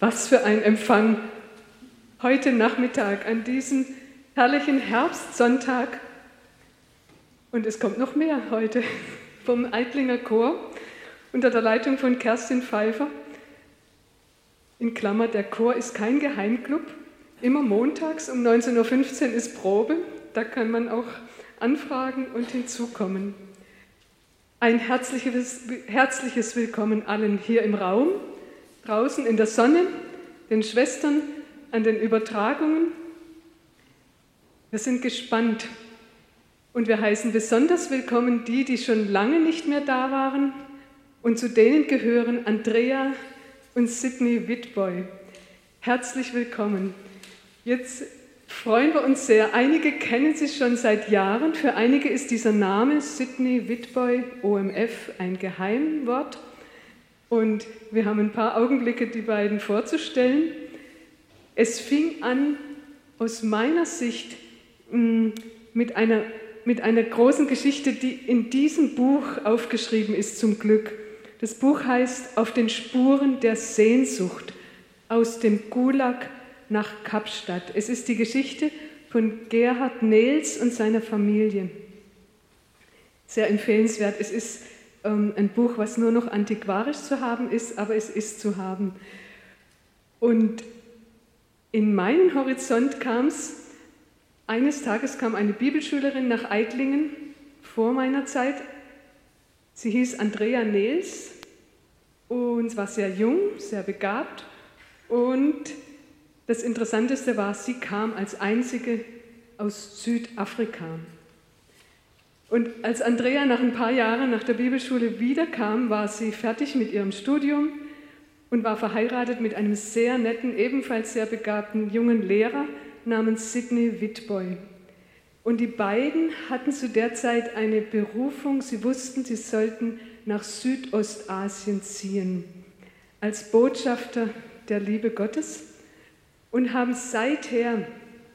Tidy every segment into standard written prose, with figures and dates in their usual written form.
Was für ein Empfang heute Nachmittag an diesem herrlichen Herbstsonntag. Und es kommt noch mehr heute vom Eitlinger Chor unter der Leitung von Kerstin Pfeiffer. In Klammer, der Chor ist kein Geheimclub. Immer montags um 19.15 Uhr ist Probe. Da kann man auch anfragen und hinzukommen. Ein herzliches Willkommen allen hier im Raum, draußen in der Sonne, den Schwestern an den Übertragungen. Wir sind gespannt und wir heißen besonders willkommen die schon lange nicht mehr da waren, und zu denen gehören Andrea und Sidney Wittboy. Herzlich willkommen. Jetzt freuen wir uns sehr. Einige kennen Sie schon seit Jahren. Für einige ist dieser Name Sidney Wittboy, OMF, ein Geheimwort. Und wir haben ein paar Augenblicke, die beiden vorzustellen. Es fing an, aus meiner Sicht, mit einer großen Geschichte, die in diesem Buch aufgeschrieben ist, zum Glück. Das Buch heißt Auf den Spuren der Sehnsucht, aus dem Gulag nach Kapstadt. Es ist die Geschichte von Gerhard Nehls und seiner Familie. Sehr empfehlenswert. Es ist ein Buch, was nur noch antiquarisch zu haben ist, aber es ist zu haben. Und in meinen Horizont kam es, eines Tages kam eine Bibelschülerin nach Eitlingen vor meiner Zeit. Sie hieß Andrea Nehls und war sehr jung, sehr begabt. Und das Interessanteste war, sie kam als einzige aus Südafrika. Und als Andrea nach ein paar Jahren nach der Bibelschule wiederkam, war sie fertig mit ihrem Studium und war verheiratet mit einem sehr netten, ebenfalls sehr begabten jungen Lehrer namens Sidney Wittboy. Und die beiden hatten zu der Zeit eine Berufung. Sie wussten, sie sollten nach Südostasien ziehen, als Botschafter der Liebe Gottes, und haben seither,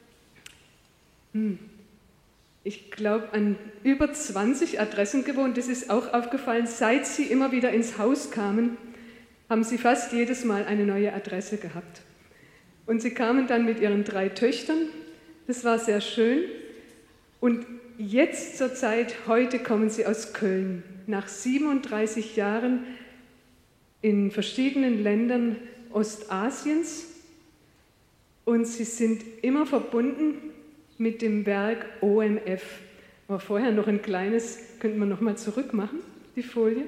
ich glaube, an über 20 Adressen gewohnt. Das ist auch aufgefallen. Seit sie immer wieder ins Haus kamen, haben sie fast jedes Mal eine neue Adresse gehabt. Und sie kamen dann mit ihren 3 Töchtern. Das war sehr schön. Und jetzt zur Zeit, heute kommen sie aus Köln. Nach 37 Jahren in verschiedenen Ländern Ostasiens. Und sie sind immer verbunden mit dem Werk OMF. Aber vorher noch ein kleines, könnten wir noch mal zurück machen, die Folie.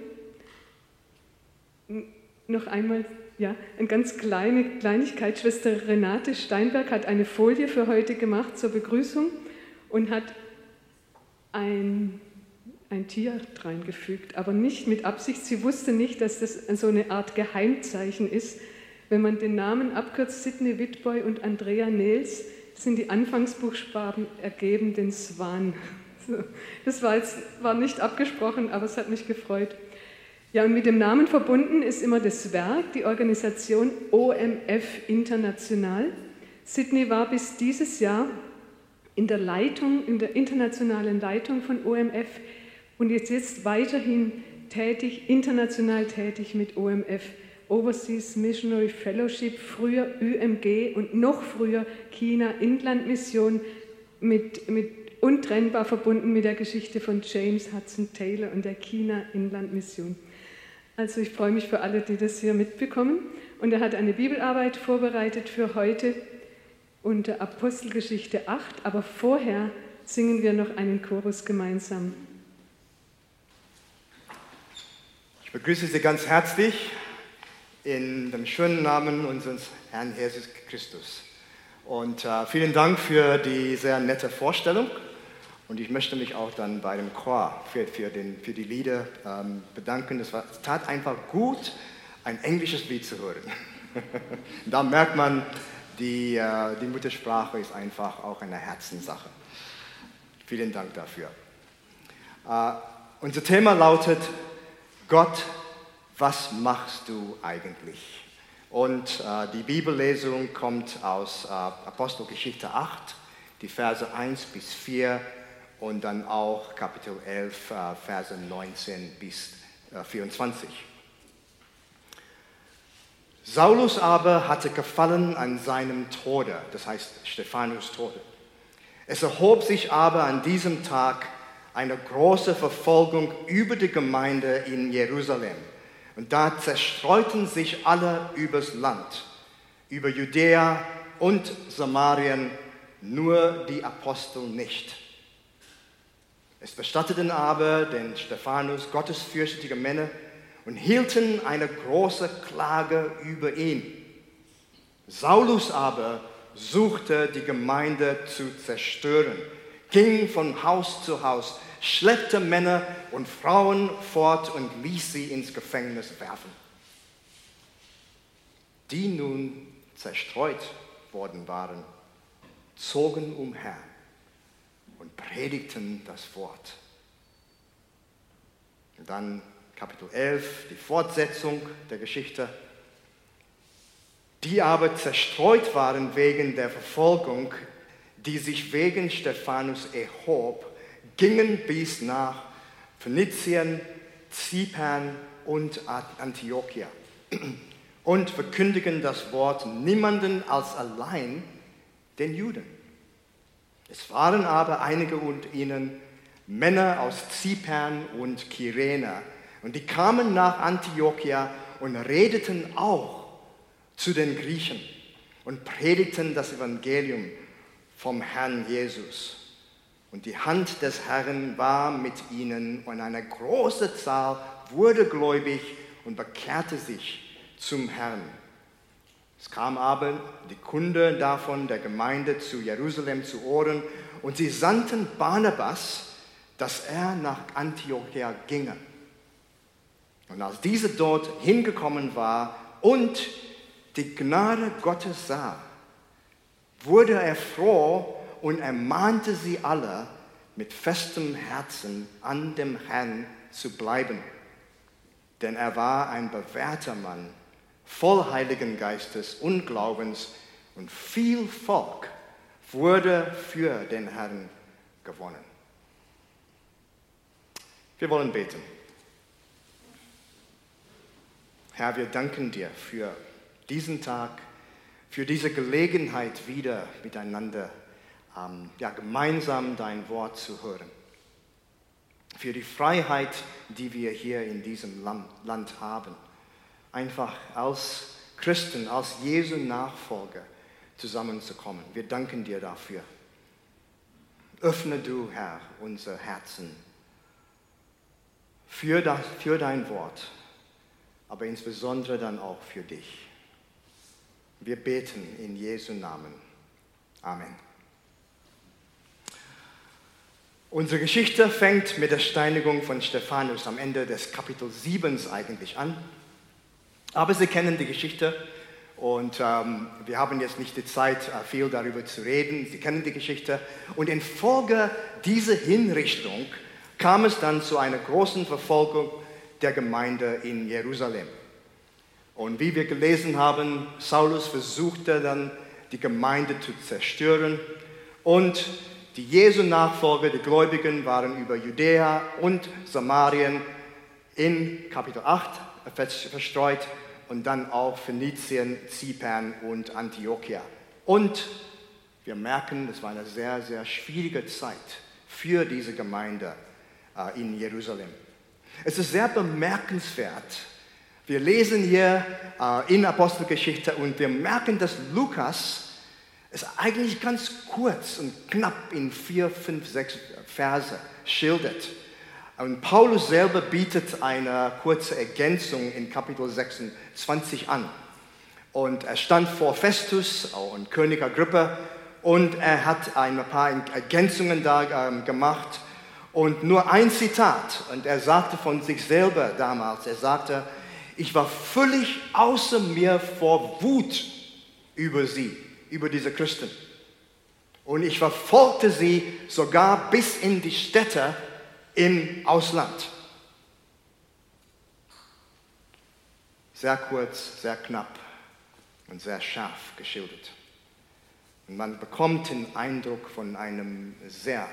Noch einmal, ja, eine ganz kleine Kleinigkeit. Schwester Renate Steinberg hat eine Folie für heute gemacht zur Begrüßung und hat ein Tier reingefügt, aber nicht mit Absicht. Sie wusste nicht, dass das so eine Art Geheimzeichen ist. Wenn man den Namen abkürzt, Sidney Wittboy und Andrea Nehls, sind die Anfangsbuchstaben ergeben den Swan. Das war nicht abgesprochen, aber es hat mich gefreut. Ja, und mit dem Namen verbunden ist immer das Werk, die Organisation OMF International. Sidney war bis dieses Jahr in der internationalen Leitung von OMF und jetzt weiterhin international tätig mit OMF. Overseas Missionary Fellowship, früher ÜMG und noch früher China-Inlandmission, untrennbar verbunden mit der Geschichte von James Hudson Taylor und der China-Inlandmission. Also ich freue mich für alle, die das hier mitbekommen. Und er hat eine Bibelarbeit vorbereitet für heute unter Apostelgeschichte 8, aber vorher singen wir noch einen Chorus gemeinsam. Ich begrüße Sie ganz herzlich in dem schönen Namen unseres Herrn Jesus Christus. Und vielen Dank für die sehr nette Vorstellung. Und ich möchte mich auch dann bei dem Chor für die Lieder bedanken. Es tat einfach gut, ein englisches Lied zu hören. Da merkt man, die Muttersprache ist einfach auch eine Herzenssache. Vielen Dank dafür. Unser Thema lautet: Gott, was machst du eigentlich? Und die Bibellesung kommt aus Apostelgeschichte 8, die Verse 1 bis 4 und dann auch Kapitel 11, Verse 19 bis 24. Saulus aber hatte Gefallen an seinem Tode, das heißt Stephanus Tode. Es erhob sich aber an diesem Tag eine große Verfolgung über die Gemeinde in Jerusalem. Und da zerstreuten sich alle übers Land, über Judäa und Samarien, nur die Apostel nicht. Es bestatteten aber den Stephanus gottesfürchtige Männer und hielten eine große Klage über ihn. Saulus aber suchte die Gemeinde zu zerstören, ging von Haus zu Haus, schleppte Männer und Frauen fort und ließ sie ins Gefängnis werfen. Die nun zerstreut worden waren, zogen umher und predigten das Wort. Und dann Kapitel 11, die Fortsetzung der Geschichte. Die aber zerstreut waren wegen der Verfolgung, die sich wegen Stephanus erhob, gingen bis nach Phönizien, Zypern und Antiochia und verkündigen das Wort niemanden als allein den Juden. Es waren aber einige unter ihnen Männer aus Zypern und Kyrene, und die kamen nach Antiochia und redeten auch zu den Griechen und predigten das Evangelium vom Herrn Jesus. Und die Hand des Herrn war mit ihnen, und eine große Zahl wurde gläubig und bekehrte sich zum Herrn. Es kam aber die Kunde davon der Gemeinde zu Jerusalem zu Ohren, und sie sandten Barnabas, dass er nach Antiochia ginge. Und als dieser dort hingekommen war und die Gnade Gottes sah, wurde er froh und ermahnte sie alle, mit festem Herzen an dem Herrn zu bleiben. Denn er war ein bewährter Mann, voll Heiligen Geistes und Glaubens, und viel Volk wurde für den Herrn gewonnen. Wir wollen beten. Herr, wir danken dir für diesen Tag, für diese Gelegenheit, wieder miteinander gemeinsam dein Wort zu hören. Für die Freiheit, die wir hier in diesem Land haben, einfach als Christen, als Jesu Nachfolger zusammenzukommen. Wir danken dir dafür. Öffne du, Herr, unser Herzen für dein Wort, aber insbesondere dann auch für dich. Wir beten in Jesu Namen. Amen. Unsere Geschichte fängt mit der Steinigung von Stephanus am Ende des Kapitel 7 eigentlich an. Aber Sie kennen die Geschichte und wir haben jetzt nicht die Zeit, viel darüber zu reden. Sie kennen die Geschichte. Und infolge dieser Hinrichtung kam es dann zu einer großen Verfolgung der Gemeinde in Jerusalem. Und wie wir gelesen haben, Saulus versuchte dann, die Gemeinde zu zerstören. Und die Jesu-Nachfolger, die Gläubigen, waren über Judäa und Samarien in Kapitel 8 verstreut und dann auch Phönizien, Zypern und Antiochia. Und wir merken, es war eine sehr, sehr schwierige Zeit für diese Gemeinde in Jerusalem. Es ist sehr bemerkenswert. Wir lesen hier in Apostelgeschichte und wir merken, dass Lukas es eigentlich ganz kurz und knapp in 4, 5, 6 Verse schildert. Und Paulus selber bietet eine kurze Ergänzung in Kapitel 26 an. Und er stand vor Festus und König Agrippa und er hat ein paar Ergänzungen da gemacht. Und nur ein Zitat, und er sagte von sich selber damals, er sagte, ich war völlig außer mir vor Wut über sie, über diese Christen. Und ich verfolgte sie sogar bis in die Städte im Ausland. Sehr kurz, sehr knapp und sehr scharf geschildert. Und man bekommt den Eindruck von einem sehr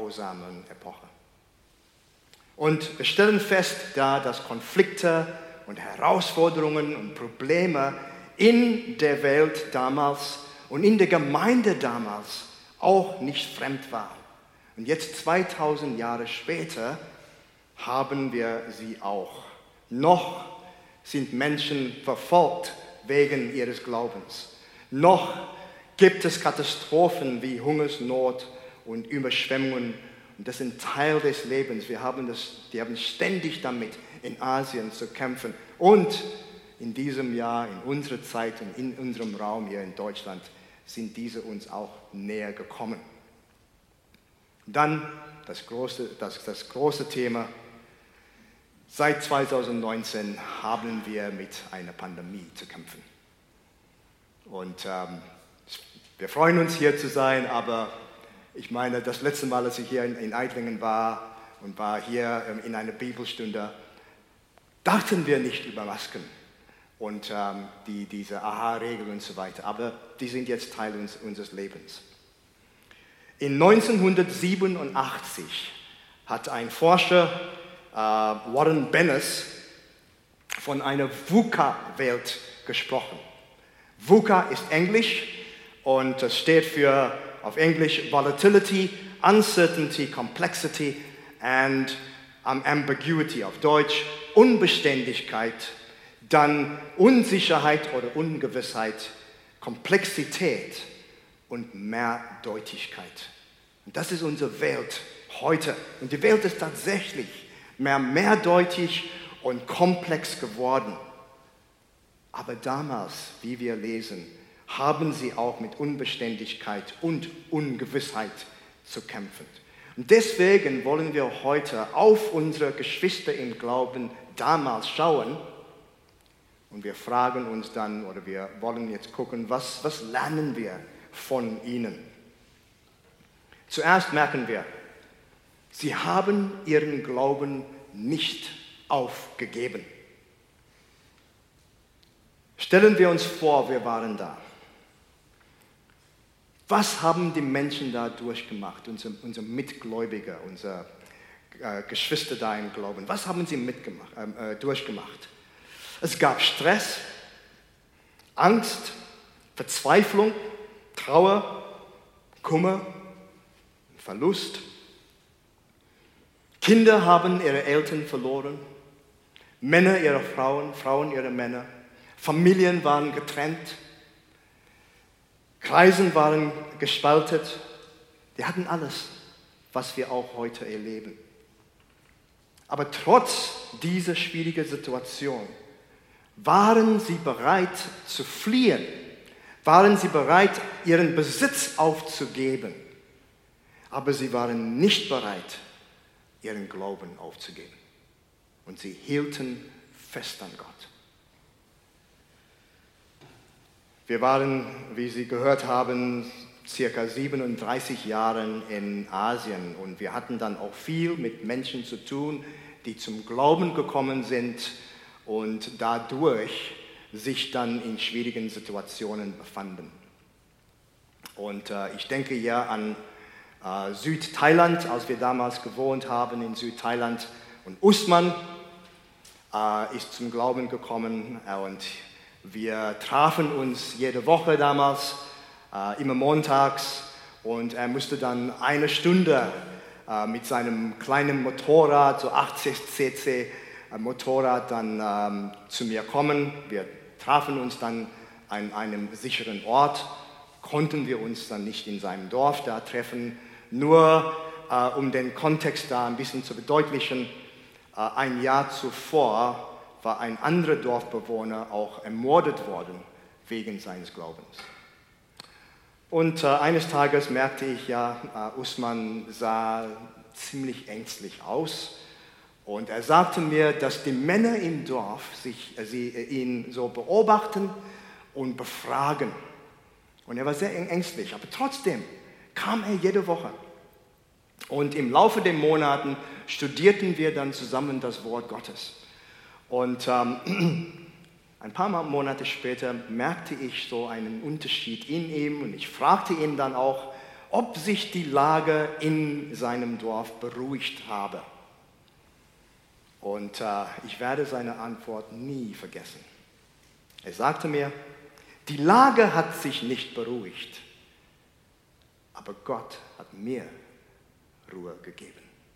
grausamen Epoche. Und wir stellen fest, dass Konflikte und Herausforderungen und Probleme in der Welt damals und in der Gemeinde damals auch nicht fremd waren. Und jetzt 2000 Jahre später haben wir sie auch. Noch sind Menschen verfolgt wegen ihres Glaubens. Noch gibt es Katastrophen wie Hungersnot und Überschwemmungen. Und das sind Teil des Lebens. Die haben ständig damit in Asien zu kämpfen. Und in diesem Jahr, in unserer Zeit und in unserem Raum hier in Deutschland, sind diese uns auch näher gekommen. Dann das große Thema. Seit 2019 haben wir mit einer Pandemie zu kämpfen. Und wir freuen uns, hier zu sein, aber ich meine, das letzte Mal, als ich hier in Eitlingen war und war hier in einer Bibelstunde, dachten wir nicht über Masken und diese AHA-Regeln und so weiter, aber die sind jetzt Teil unseres Lebens. In 1987 hat ein Forscher, Warren Bennis, von einer VUCA-Welt gesprochen. VUCA ist Englisch und das steht für auf Englisch Volatility, Uncertainty, Complexity and Ambiguity, auf Deutsch Unbeständigkeit, dann Unsicherheit oder Ungewissheit, Komplexität und Mehrdeutigkeit. Und das ist unsere Welt heute. Und die Welt ist tatsächlich mehrdeutig und komplex geworden. Aber damals, wie wir lesen, haben sie auch mit Unbeständigkeit und Ungewissheit zu kämpfen. Und deswegen wollen wir heute auf unsere Geschwister im Glauben damals schauen und wir fragen uns dann, oder wir wollen jetzt gucken, was lernen wir von ihnen? Zuerst merken wir, sie haben ihren Glauben nicht aufgegeben. Stellen wir uns vor, wir waren da. Was haben die Menschen da durchgemacht, unsere Mitgläubiger, unsere Geschwister da im Glauben? Was haben sie durchgemacht? Es gab Stress, Angst, Verzweiflung, Trauer, Kummer, Verlust. Kinder haben ihre Eltern verloren, Männer ihre Frauen, Frauen ihre Männer. Familien waren getrennt, Kreisen waren gespaltet. Die hatten alles, was wir auch heute erleben. Aber trotz dieser schwierigen Situation waren sie bereit zu fliehen, waren sie bereit, ihren Besitz aufzugeben. Aber sie waren nicht bereit, ihren Glauben aufzugeben. Und sie hielten fest an Gott. Wir waren, wie Sie gehört haben, circa 37 Jahre in Asien und wir hatten dann auch viel mit Menschen zu tun, die zum Glauben gekommen sind und dadurch sich dann in schwierigen Situationen befanden. Und ich denke ja an Südthailand, als wir damals gewohnt haben in Südthailand. Und Usman ist zum Glauben gekommen und wir trafen uns jede Woche damals, immer montags. Und er musste dann eine Stunde mit seinem kleinen Motorrad, so 80 cc Motorrad, dann zu mir kommen. Wir trafen uns dann an einem sicheren Ort, konnten wir uns dann nicht in seinem Dorf da treffen. Nur um den Kontext da ein bisschen zu verdeutlichen, ein Jahr zuvor war ein anderer Dorfbewohner auch ermordet worden wegen seines Glaubens. Und eines Tages merkte ich ja, Usman sah ziemlich ängstlich aus. Und er sagte mir, dass die Männer im Dorf ihn so beobachten und befragen. Und er war sehr ängstlich, aber trotzdem kam er jede Woche. Und im Laufe der Monate studierten wir dann zusammen das Wort Gottes. Und ein paar Monate später merkte ich so einen Unterschied in ihm und ich fragte ihn dann auch, ob sich die Lage in seinem Dorf beruhigt habe. Und ich werde seine Antwort nie vergessen. Er sagte mir, die Lage hat sich nicht beruhigt, aber Gott hat mir Ruhe gegeben.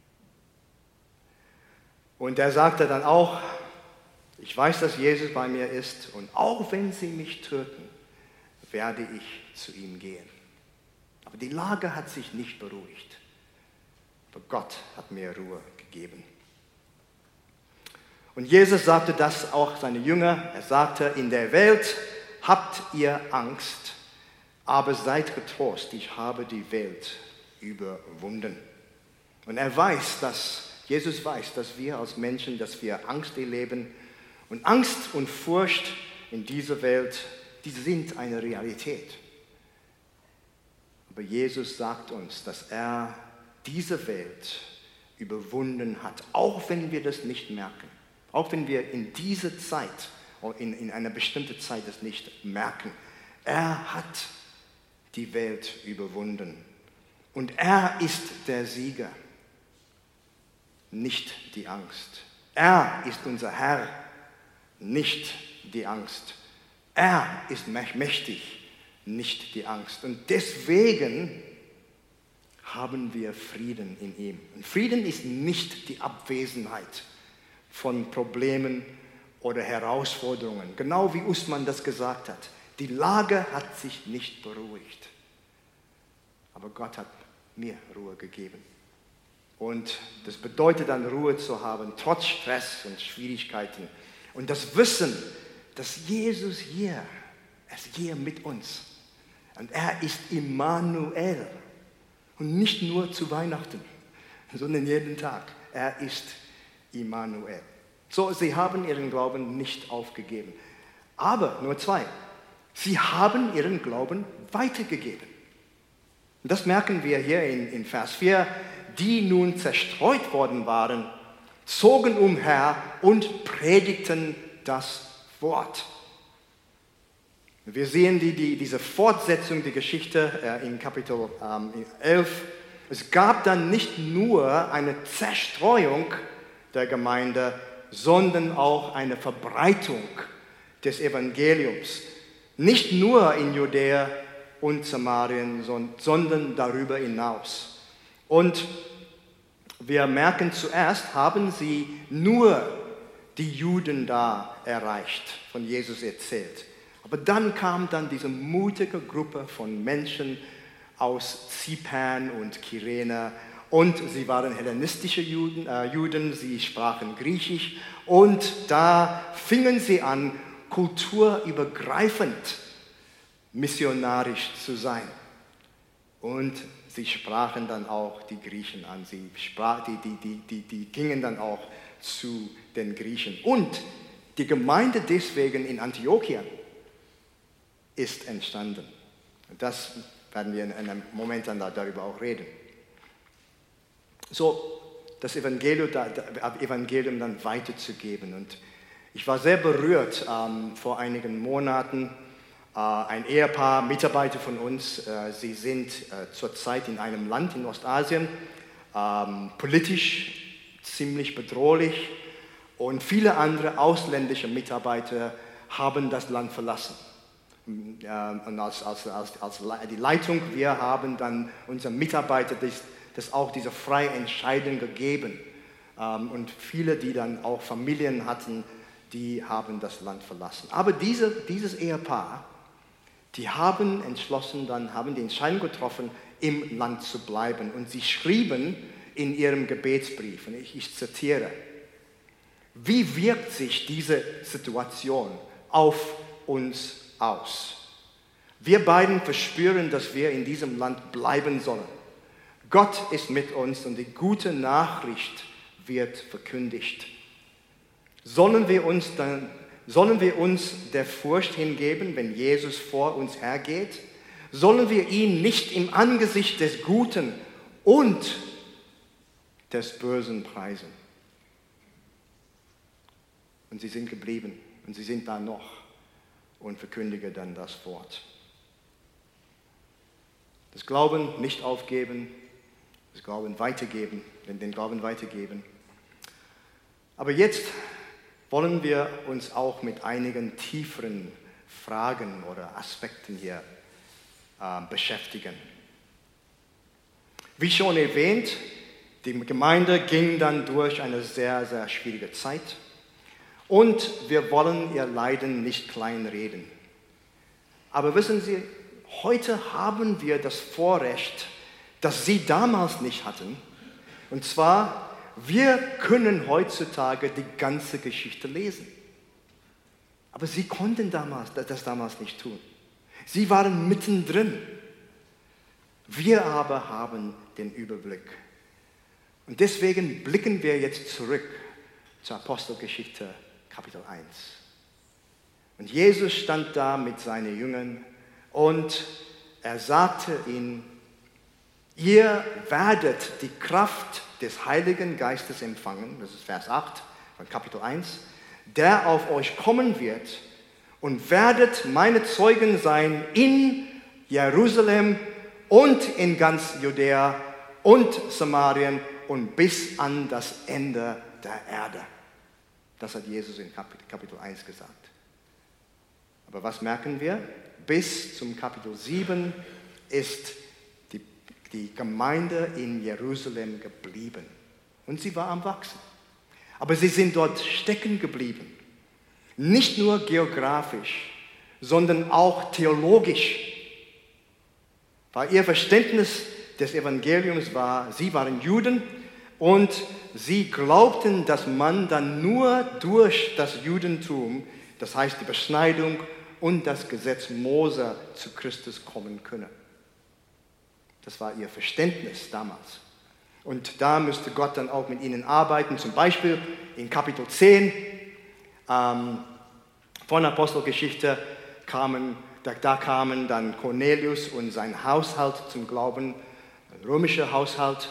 Und er sagte dann auch, ich weiß, dass Jesus bei mir ist und auch wenn sie mich töten, werde ich zu ihm gehen. Aber die Lage hat sich nicht beruhigt, aber Gott hat mir Ruhe gegeben. Und Jesus sagte das auch seine Jünger. Er sagte, in der Welt habt ihr Angst, aber seid getrost, ich habe die Welt überwunden. Und Jesus weiß, dass wir als Menschen, dass wir Angst erleben. Und Angst und Furcht in dieser Welt, die sind eine Realität. Aber Jesus sagt uns, dass er diese Welt überwunden hat, auch wenn wir das nicht merken. Auch wenn wir in dieser Zeit, in einer bestimmten Zeit das nicht merken. Er hat die Welt überwunden. Und er ist der Sieger, nicht die Angst. Er ist unser Herr, nicht die Angst. Er ist mächtig, nicht die Angst. Und deswegen haben wir Frieden in ihm. Und Frieden ist nicht die Abwesenheit von Problemen oder Herausforderungen. Genau wie Usman das gesagt hat. Die Lage hat sich nicht beruhigt. Aber Gott hat mir Ruhe gegeben. Und das bedeutet dann Ruhe zu haben, trotz Stress und Schwierigkeiten. Und das Wissen, dass Jesus er ist hier mit uns. Und er ist Immanuel. Und nicht nur zu Weihnachten, sondern jeden Tag. Er ist Immanuel. So, sie haben ihren Glauben nicht aufgegeben. Aber, nur zwei, sie haben ihren Glauben weitergegeben. Und das merken wir hier in Vers 4. Die nun zerstreut worden waren, zogen umher und predigten das Wort. Wir sehen diese Fortsetzung der Geschichte in Kapitel 11. Es gab dann nicht nur eine Zerstreuung der Gemeinde, sondern auch eine Verbreitung des Evangeliums. Nicht nur in Judäa und Samarien, sondern darüber hinaus. Und wir merken zuerst, haben sie nur die Juden da erreicht, von Jesus erzählt. Aber dann kam dann diese mutige Gruppe von Menschen aus Zypern und Kyrene. Und sie waren hellenistische Juden, sie sprachen Griechisch. Und da fingen sie an, kulturübergreifend missionarisch zu sein. Und sie sprachen dann auch die Griechen an. Die gingen dann auch zu den Griechen. Und die Gemeinde deswegen in Antiochia ist entstanden. Und das werden wir in einem Moment dann darüber auch reden. So, das Evangelium dann weiterzugeben. Und ich war sehr berührt vor einigen Monaten. Ein Ehepaar, Mitarbeiter von uns, sie sind zurzeit in einem Land in Ostasien, politisch ziemlich bedrohlich und viele andere ausländische Mitarbeiter haben das Land verlassen. Und als die Leitung, wir haben dann unseren Mitarbeitern das auch diese freie Entscheidung gegeben. Und viele, die dann auch Familien hatten, die haben das Land verlassen. Aber dieses Ehepaar, die haben die Entscheidung getroffen, im Land zu bleiben. Und sie schrieben in ihrem Gebetsbrief, und ich zitiere, wie wirkt sich diese Situation auf uns aus? Wir beiden verspüren, dass wir in diesem Land bleiben sollen. Gott ist mit uns und die gute Nachricht wird verkündigt. Sollen wir uns der Furcht hingeben, wenn Jesus vor uns hergeht? Sollen wir ihn nicht im Angesicht des Guten und des Bösen preisen? Und sie sind geblieben und sie sind da noch und verkündigen dann das Wort. Das Glauben nicht aufgeben, das Glauben weitergeben, den Glauben weitergeben. Aber jetzt wollen wir uns auch mit einigen tieferen Fragen oder Aspekten hier beschäftigen. Wie schon erwähnt, die Gemeinde ging dann durch eine sehr, sehr schwierige Zeit und wir wollen ihr Leiden nicht kleinreden. Aber wissen Sie, heute haben wir das Vorrecht, das sie damals nicht hatten, und zwar, wir können heutzutage die ganze Geschichte lesen. Aber sie konnten das damals nicht tun. Sie waren mittendrin. Wir aber haben den Überblick. Und deswegen blicken wir jetzt zurück zur Apostelgeschichte Kapitel 1. Und Jesus stand da mit seinen Jüngern und er sagte ihnen, ihr werdet die Kraft des Heiligen Geistes empfangen, das ist Vers 8 von Kapitel 1, der auf euch kommen wird und werdet meine Zeugen sein in Jerusalem und in ganz Judäa und Samarien und bis an das Ende der Erde. Das hat Jesus in Kapitel 1 gesagt. Aber was merken wir? Bis zum Kapitel 7 ist die Gemeinde in Jerusalem geblieben. Und sie war am Wachsen. Aber sie sind dort stecken geblieben. Nicht nur geografisch, sondern auch theologisch. Weil ihr Verständnis des Evangeliums war, sie waren Juden und sie glaubten, dass man dann nur durch das Judentum, das heißt die Beschneidung und das Gesetz Mose, zu Christus kommen könne. Das war ihr Verständnis damals. Und da müsste Gott dann auch mit ihnen arbeiten. Zum Beispiel in Kapitel 10 von Apostelgeschichte kamen dann Cornelius und sein Haushalt zum Glauben, ein römischer Haushalt.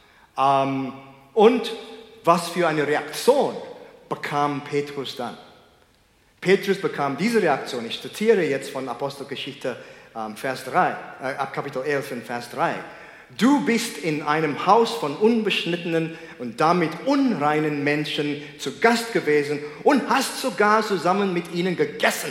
Und was für eine Reaktion bekam Petrus dann? Petrus bekam diese Reaktion. Ich zitiere jetzt von Apostelgeschichte Kapitel 11 in Vers 3. Du bist in einem Haus von unbeschnittenen und damit unreinen Menschen zu Gast gewesen und hast sogar zusammen mit ihnen gegessen.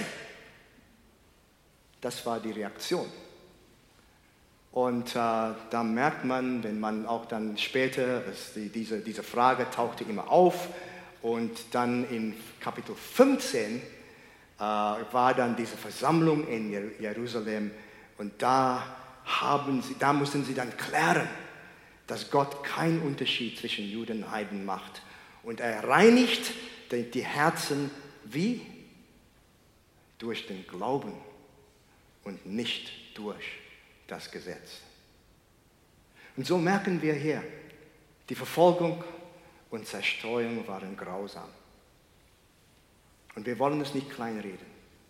Das war die Reaktion. Und da merkt man, wenn man auch dann später, diese Frage tauchte immer auf und dann in Kapitel 15 war dann diese Versammlung in Jerusalem und da mussten sie dann klären, dass Gott keinen Unterschied zwischen Juden und Heiden macht. Und er reinigt die Herzen wie? Durch den Glauben und nicht durch das Gesetz. Und so merken wir hier, die Verfolgung und Zerstreuung waren grausam. Und wir wollen es nicht kleinreden.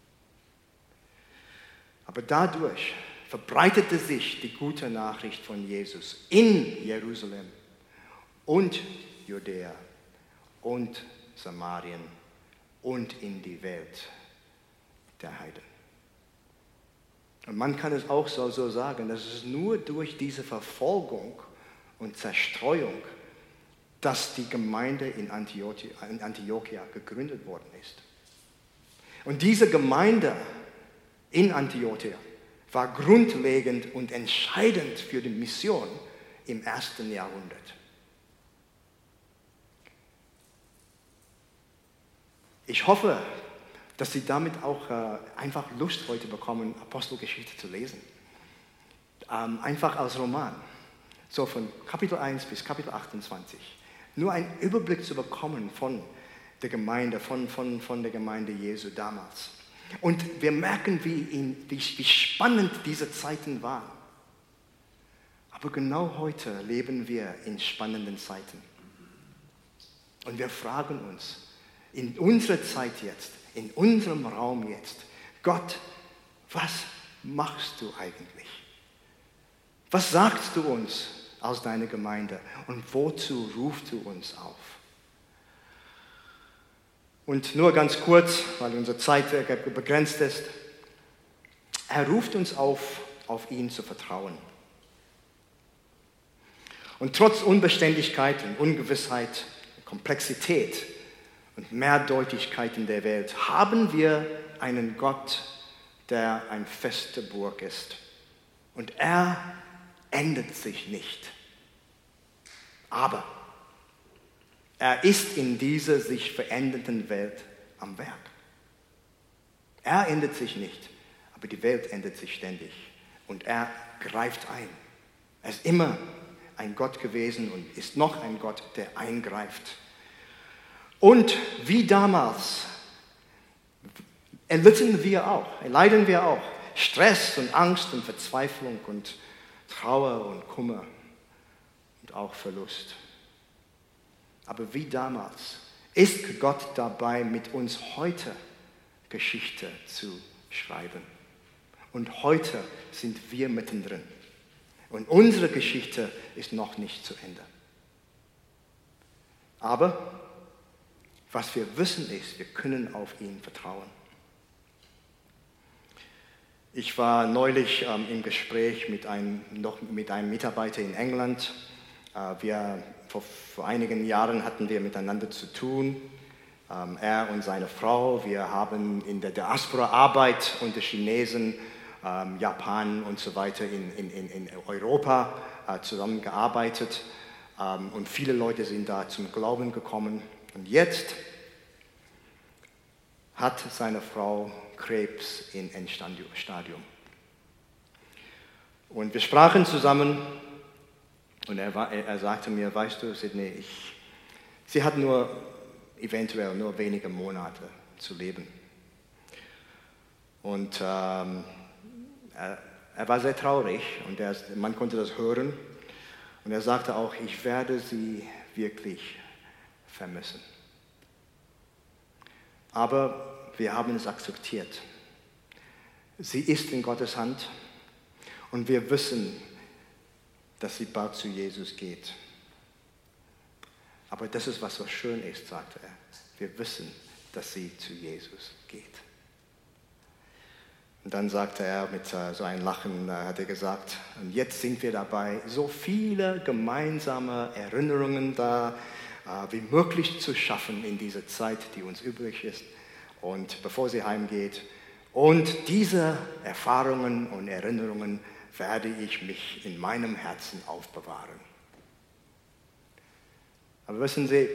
Aber dadurch verbreitete sich die gute Nachricht von Jesus in Jerusalem und Judäa und Samarien und in die Welt der Heiden. Und man kann es auch so sagen, dass es nur durch diese Verfolgung und Zerstreuung, dass die Gemeinde in Antiochia gegründet worden ist. Und diese Gemeinde in Antiochia war grundlegend und entscheidend für die Mission im 1. Jahrhundert. Ich hoffe, dass Sie damit auch einfach Lust heute bekommen, Apostelgeschichte zu lesen. Einfach als Roman. So von Kapitel 1 bis Kapitel 28. Nur einen Überblick zu bekommen von der Gemeinde, von der Gemeinde Jesu damals. Und wir merken, wie spannend diese Zeiten waren. Aber genau heute leben wir in spannenden Zeiten. Und wir fragen uns, in unserer Zeit jetzt, in unserem Raum jetzt, Gott, was machst du eigentlich? Was sagst du uns aus deiner Gemeinde und wozu rufst du uns auf? Und nur ganz kurz, weil unsere Zeit begrenzt ist, er ruft uns auf ihn zu vertrauen. Und trotz Unbeständigkeit und Ungewissheit, Komplexität und Mehrdeutigkeit in der Welt, haben wir einen Gott, der eine feste Burg ist. Und er ändert sich nicht. Aber er ist in dieser sich verändernden Welt am Werk. Er ändert sich nicht, aber die Welt ändert sich ständig. Und er greift ein. Er ist immer ein Gott gewesen und ist noch ein Gott, der eingreift. Und wie damals leiden wir auch. Stress und Angst und Verzweiflung und Trauer und Kummer und auch Verlust. Aber wie damals ist Gott dabei, mit uns heute Geschichte zu schreiben. Und heute sind wir mittendrin. Und unsere Geschichte ist noch nicht zu Ende. Aber was wir wissen ist, wir können auf ihn vertrauen. Ich war neulich im Gespräch mit einem Mitarbeiter in England. Vor einigen Jahren hatten wir miteinander zu tun. Er und seine Frau, wir haben in der Diaspora-Arbeit unter Chinesen, Japan und so weiter in Europa zusammengearbeitet. Und viele Leute sind da zum Glauben gekommen. Und jetzt hat seine Frau Krebs im Endstadium. Und wir sprachen zusammen und er sagte mir, weißt du, Sidney, sie hat eventuell nur wenige Monate zu leben. Und er war sehr traurig und man konnte das hören. Und er sagte auch, ich werde sie wirklich vermissen. Aber wir haben es akzeptiert. Sie ist in Gottes Hand und wir wissen, dass sie bald zu Jesus geht. Aber das ist, was so schön ist, sagte er. Wir wissen, dass sie zu Jesus geht. Und dann sagte er mit so einem Lachen, hat er gesagt, und jetzt sind wir dabei, so viele gemeinsame Erinnerungen da wie möglich zu schaffen in dieser Zeit, die uns übrig ist. Und bevor sie heimgeht. Und diese Erfahrungen und Erinnerungen werde ich mich in meinem Herzen aufbewahren. Aber wissen Sie,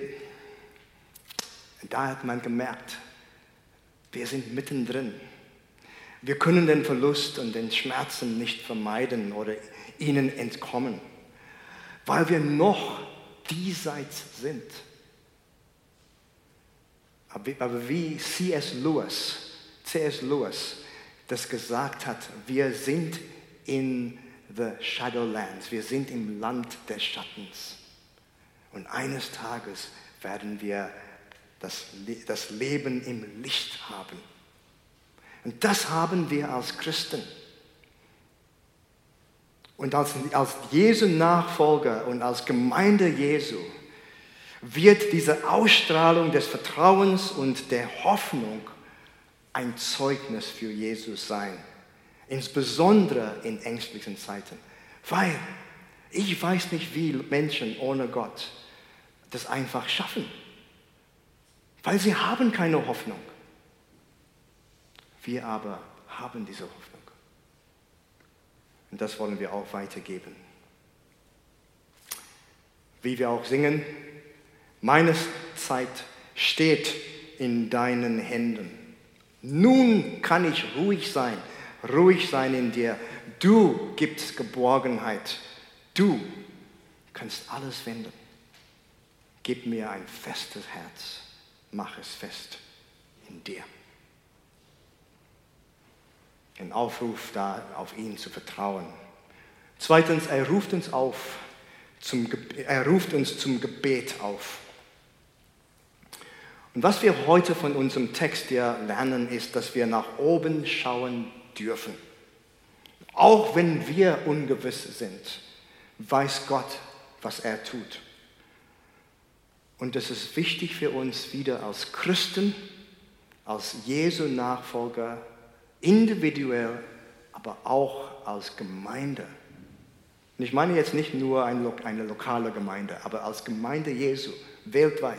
da hat man gemerkt, wir sind mittendrin. Wir können den Verlust und den Schmerzen nicht vermeiden oder ihnen entkommen, weil wir noch diesseits sind. Aber wie C.S. Lewis das gesagt hat, wir sind in the Shadowlands, wir sind im Land des Schattens. Und eines Tages werden wir das Leben im Licht haben. Und das haben wir als Christen. Und als Jesu Nachfolger und als Gemeinde Jesu wird diese Ausstrahlung des Vertrauens und der Hoffnung ein Zeugnis für Jesus sein. Insbesondere in ängstlichen Zeiten. Weil ich weiß nicht, wie Menschen ohne Gott das einfach schaffen. Weil sie haben keine Hoffnung. Wir aber haben diese Hoffnung. Und das wollen wir auch weitergeben. Wie wir auch singen, meine Zeit steht in deinen Händen. Nun kann ich ruhig sein in dir. Du gibst Geborgenheit. Du kannst alles wenden. Gib mir ein festes Herz. Mach es fest in dir. Ein Aufruf da, auf ihn zu vertrauen. Zweitens, er ruft uns zum Gebet auf. Und was wir heute von unserem Text hier lernen, ist, dass wir nach oben schauen dürfen. Auch wenn wir ungewiss sind, weiß Gott, was er tut. Und es ist wichtig für uns wieder als Christen, als Jesu Nachfolger, individuell, aber auch als Gemeinde. Und ich meine jetzt nicht nur eine lokale Gemeinde, aber als Gemeinde Jesu, weltweit,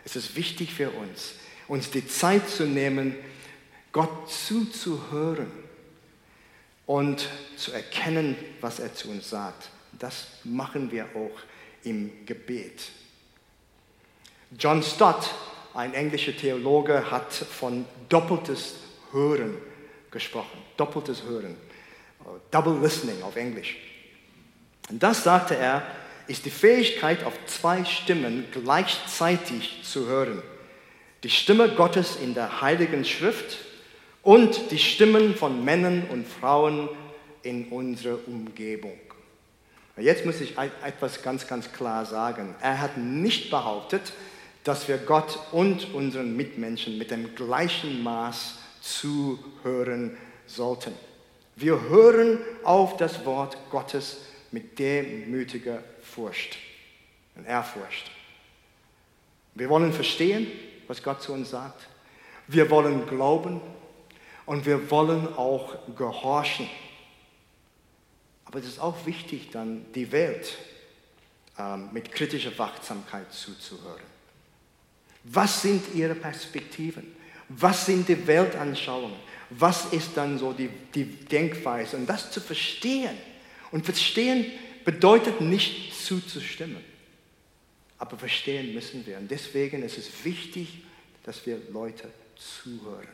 Es ist wichtig für uns die Zeit zu nehmen, Gott zuzuhören und zu erkennen, was er zu uns sagt. Das machen wir auch im Gebet. John Stott, ein englischer Theologe, hat von doppeltes Hören gesprochen. Doppeltes Hören. Double Listening auf Englisch. Und das, sagte er, ist die Fähigkeit, auf 2 Stimmen gleichzeitig zu hören. Die Stimme Gottes in der Heiligen Schrift und die Stimmen von Männern und Frauen in unserer Umgebung. Jetzt muss ich etwas ganz, ganz klar sagen. Er hat nicht behauptet, dass wir Gott und unseren Mitmenschen mit dem gleichen Maß zuhören sollten. Wir hören auf das Wort Gottes mit demütiger Furcht und Ehrfurcht. Wir wollen verstehen, was Gott zu uns sagt. Wir wollen glauben und wir wollen auch gehorchen. Aber es ist auch wichtig, dann die Welt mit kritischer Wachsamkeit zuzuhören. Was sind ihre Perspektiven? Was sind die Weltanschauungen? Was ist dann so die Denkweise? Und das zu verstehen. Und verstehen bedeutet nicht zuzustimmen. Aber verstehen müssen wir. Und deswegen ist es wichtig, dass wir Leute zuhören.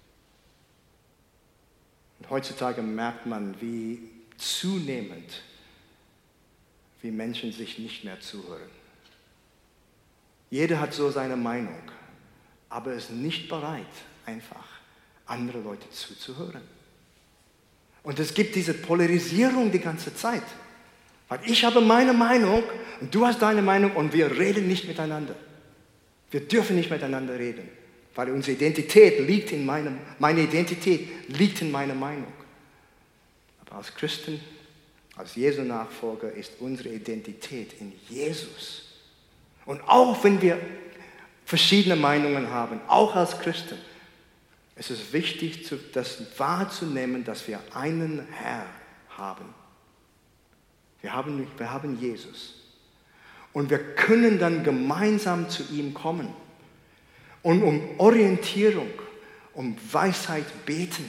Und heutzutage merkt man, wie zunehmend wie Menschen sich nicht mehr zuhören. Jeder hat so seine Meinung, aber ist nicht bereit, einfach andere Leute zuzuhören. Und es gibt diese Polarisierung die ganze Zeit. Weil ich habe meine Meinung und du hast deine Meinung und wir reden nicht miteinander. Wir dürfen nicht miteinander reden, weil unsere Identität liegt in meine Identität liegt in meiner Meinung. Aber als Christen, als Jesu Nachfolger ist unsere Identität in Jesus. Und auch wenn wir verschiedene Meinungen haben, auch als Christen, es ist wichtig, das wahrzunehmen, dass wir einen Herr haben. Wir haben Jesus. Und wir können dann gemeinsam zu ihm kommen und um Orientierung, um Weisheit beten.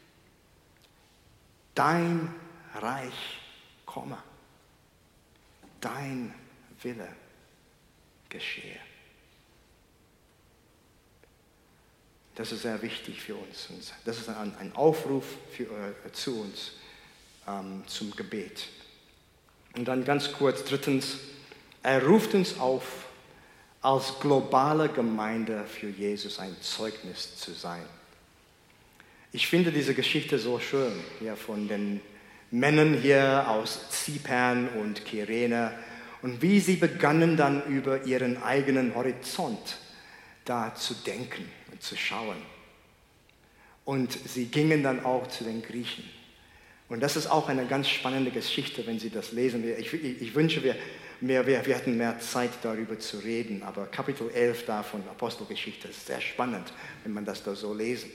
Dein Reich komme. Dein Wille geschehe. Das ist sehr wichtig für uns. Das ist ein Aufruf zu uns zum Gebet. Und dann ganz kurz, 3. Er ruft uns auf, als globale Gemeinde für Jesus ein Zeugnis zu sein. Ich finde diese Geschichte so schön, ja, von den Männern hier aus Zypern und Kyrene und wie sie begannen dann über ihren eigenen Horizont da zu denken und zu schauen. Und sie gingen dann auch zu den Griechen. Und das ist auch eine ganz spannende Geschichte, wenn Sie das lesen. Ich wünsche, wir hätten mehr Zeit darüber zu reden, aber Kapitel 11 da von Apostelgeschichte ist sehr spannend, wenn man das da so lesen.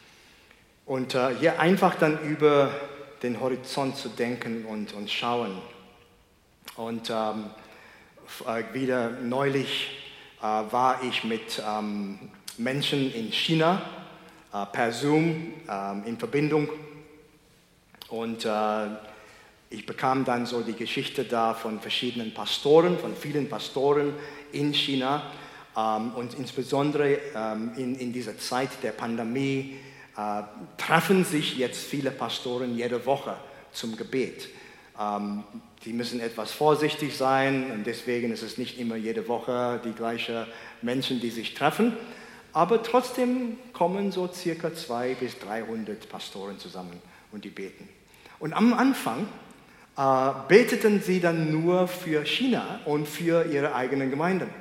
Und hier einfach dann über den Horizont zu denken und schauen. Und wieder neulich war ich mit Menschen in China per Zoom in Verbindung. Und ich bekam dann so die Geschichte da von verschiedenen Pastoren, von vielen Pastoren in China. Und insbesondere in dieser Zeit der Pandemie treffen sich jetzt viele Pastoren jede Woche zum Gebet. Die müssen etwas vorsichtig sein und deswegen ist es nicht immer jede Woche die gleichen Menschen, die sich treffen. Aber trotzdem kommen so circa 200 bis 300 Pastoren zusammen und die beten. Und am Anfang beteten sie dann nur für China und für ihre eigenen Gemeinden.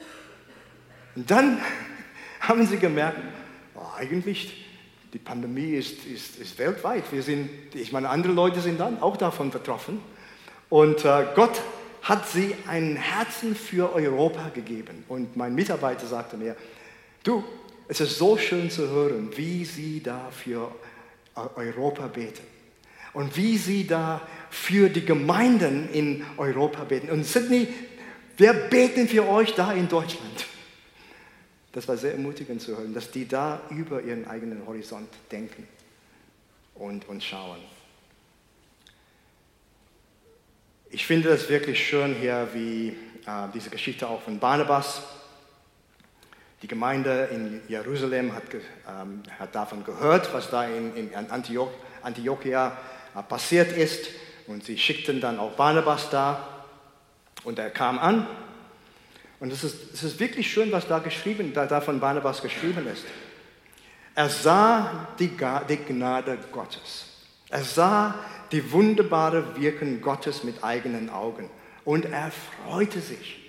Und dann haben sie gemerkt, eigentlich die Pandemie ist weltweit. Andere Leute sind dann auch davon betroffen. Und Gott hat sie ein Herzen für Europa gegeben. Und mein Mitarbeiter sagte mir, du, es ist so schön zu hören, wie sie da für Europa beten. Und wie sie da für die Gemeinden in Europa beten. Und Sydney, wir beten für euch da in Deutschland. Das war sehr ermutigend zu hören, dass die da über ihren eigenen Horizont denken und schauen. Ich finde das wirklich schön hier, wie diese Geschichte auch von Barnabas. Die Gemeinde in Jerusalem hat davon gehört, was da in Antiochia passiert ist. Und sie schickten dann auch Barnabas da. Und er kam an. Und es ist wirklich schön, was da von Barnabas geschrieben ist. Er sah die Gnade Gottes. Er sah die wunderbare Wirken Gottes mit eigenen Augen. Und er freute sich.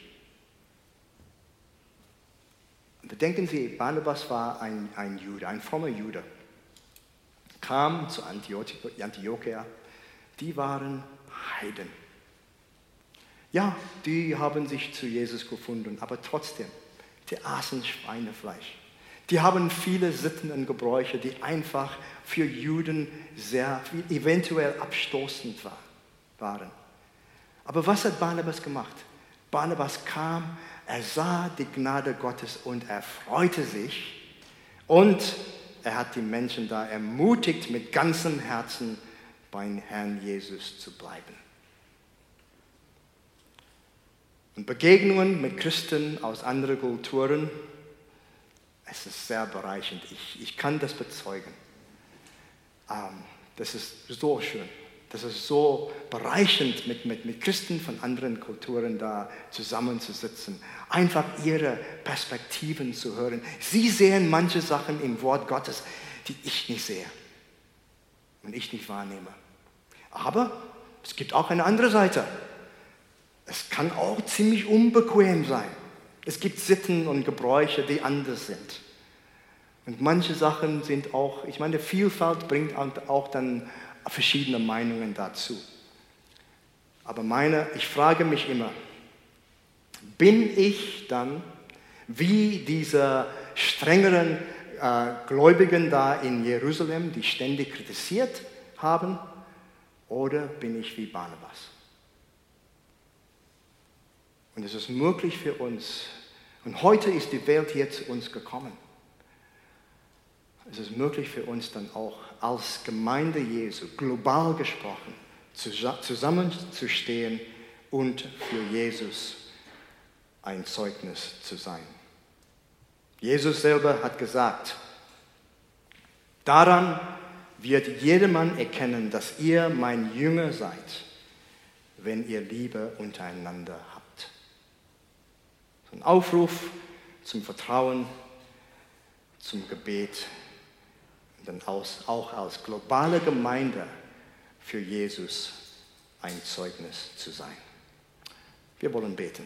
Bedenken Sie, Barnabas war ein Jude, ein frommer Jude. Kam zu Antiochia. Die waren Heiden. Ja, die haben sich zu Jesus gefunden, aber trotzdem, die aßen Schweinefleisch. Die haben viele Sitten und Gebräuche, die einfach für Juden eventuell abstoßend waren. Aber was hat Barnabas gemacht? Barnabas kam, er sah die Gnade Gottes und er freute sich. Und er hat die Menschen da ermutigt, mit ganzem Herzen beim Herrn Jesus zu bleiben. Und Begegnungen mit Christen aus anderen Kulturen, es ist sehr bereichernd. Ich kann das bezeugen. Das ist so schön. Das ist so bereichernd, mit Christen von anderen Kulturen da zusammenzusitzen. Einfach ihre Perspektiven zu hören. Sie sehen manche Sachen im Wort Gottes, die ich nicht sehe und ich nicht wahrnehme. Aber es gibt auch eine andere Seite. Es kann auch ziemlich unbequem sein. Es gibt Sitten und Gebräuche, die anders sind. Und manche Sachen sind auch, ich meine, Vielfalt bringt auch dann verschiedene Meinungen dazu. Aber ich frage mich immer, bin ich dann wie diese strengeren Gläubigen da in Jerusalem, die ständig kritisiert haben, oder bin ich wie Barnabas? Und es ist möglich für uns, und heute ist die Welt hier zu uns gekommen. Es ist möglich für uns dann auch als Gemeinde Jesu, global gesprochen, zusammenzustehen und für Jesus ein Zeugnis zu sein. Jesus selber hat gesagt, daran wird jedermann erkennen, dass ihr mein Jünger seid, wenn ihr Liebe untereinander habt. Ein Aufruf zum Vertrauen, zum Gebet und dann auch als globale Gemeinde für Jesus ein Zeugnis zu sein. Wir wollen beten.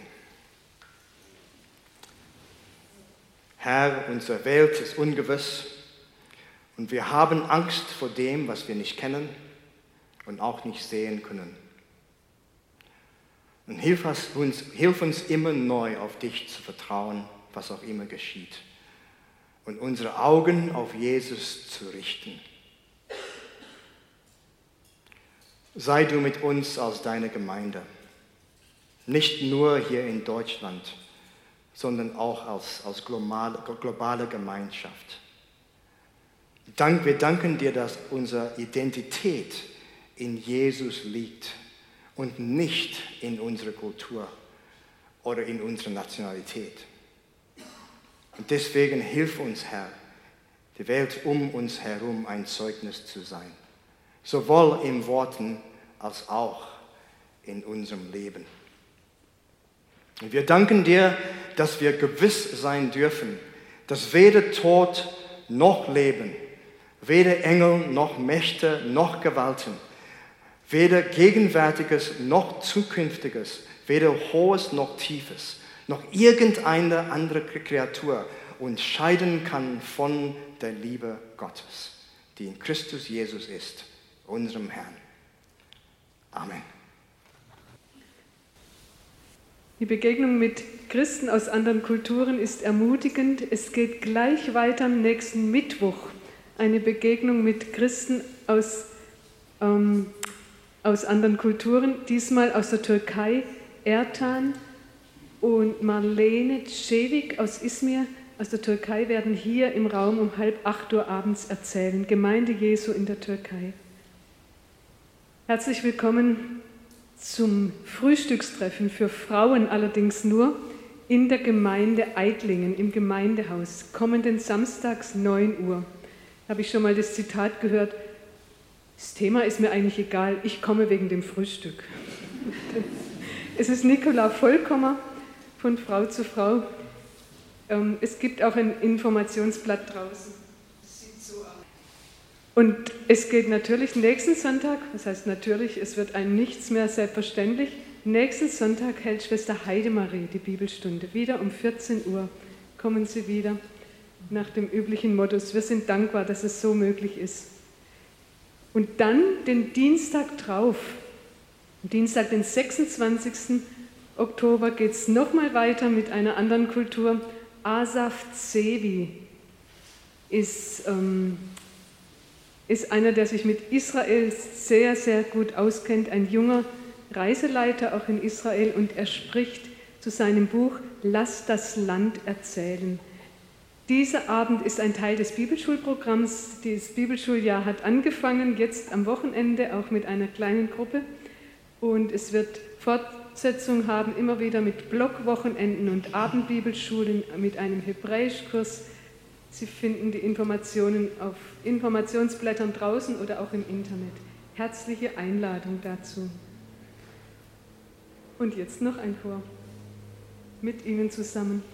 Herr, unsere Welt ist ungewiss und wir haben Angst vor dem, was wir nicht kennen und auch nicht sehen können. Und hilf uns immer neu auf dich zu vertrauen, was auch immer geschieht. Und unsere Augen auf Jesus zu richten. Sei du mit uns als deine Gemeinde. Nicht nur hier in Deutschland, sondern auch als globale Gemeinschaft. Wir danken dir, dass unsere Identität in Jesus liegt und nicht in unserer Kultur oder in unserer Nationalität. Und deswegen hilf uns, Herr, die Welt um uns herum ein Zeugnis zu sein. Sowohl in Worten als auch in unserem Leben. Und wir danken dir, dass wir gewiss sein dürfen, dass weder Tod noch Leben, weder Engel noch Mächte noch Gewalten, weder Gegenwärtiges noch Zukünftiges, weder Hohes noch Tiefes, noch irgendeine andere Kreatur uns scheiden kann von der Liebe Gottes, die in Christus Jesus ist, unserem Herrn. Amen. Die Begegnung mit Christen aus anderen Kulturen ist ermutigend. Es geht gleich weiter am nächsten Mittwoch. Eine Begegnung mit Christen aus anderen Kulturen, diesmal aus der Türkei, Ertan und Marlene Cevik aus Izmir aus der Türkei werden hier im Raum um 7:30 Uhr abends erzählen. Gemeinde Jesu in der Türkei. Herzlich willkommen zum Frühstückstreffen für Frauen allerdings nur in der Gemeinde Eitlingen im Gemeindehaus. Kommenden Samstags 9 Uhr. Da habe ich schon mal das Zitat gehört, das Thema ist mir eigentlich egal, ich komme wegen dem Frühstück. Es ist Nicola Vollkommer von Frau zu Frau. Es gibt auch ein Informationsblatt draußen. Das sieht so aus. Und es geht natürlich nächsten Sonntag, das heißt natürlich, es wird ein Nichts mehr selbstverständlich. Nächsten Sonntag hält Schwester Heidemarie die Bibelstunde. Wieder um 14 Uhr kommen Sie wieder nach dem üblichen Modus. Wir sind dankbar, dass es so möglich ist. Und dann den Dienstag drauf, Dienstag, den 26. Oktober, geht es nochmal weiter mit einer anderen Kultur. Asaf Zevi ist einer, der sich mit Israel sehr, sehr gut auskennt, ein junger Reiseleiter auch in Israel, und er spricht zu seinem Buch Lass das Land erzählen. Dieser Abend ist ein Teil des Bibelschulprogramms. Das Bibelschuljahr hat angefangen, jetzt am Wochenende auch mit einer kleinen Gruppe, und es wird Fortsetzung haben, immer wieder mit Blockwochenenden und Abendbibelschulen, mit einem Hebräischkurs. Sie finden die Informationen auf Informationsblättern draußen oder auch im Internet. Herzliche Einladung dazu. Und jetzt noch ein Chor mit Ihnen zusammen.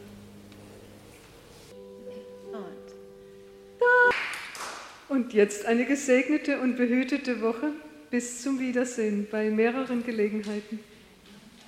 Und jetzt eine gesegnete und behütete Woche. Bis zum Wiedersehen bei mehreren Gelegenheiten.